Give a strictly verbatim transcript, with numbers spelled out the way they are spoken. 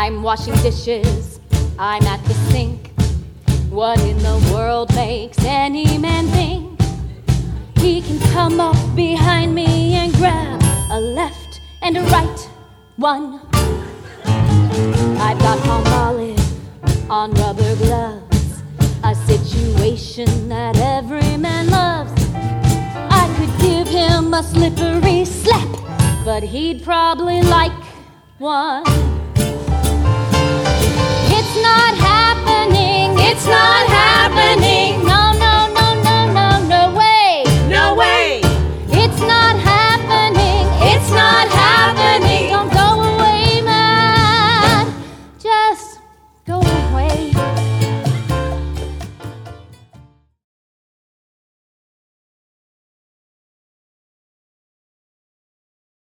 I'm washing dishes, I'm at the sink. What in the world makes any man think he can come up behind me and grab a left and a right one? I've got Palmolive on rubber gloves, a situation that every man loves. I could give him a slippery slap, but he'd probably like one. It's not happening, it's not happening, no,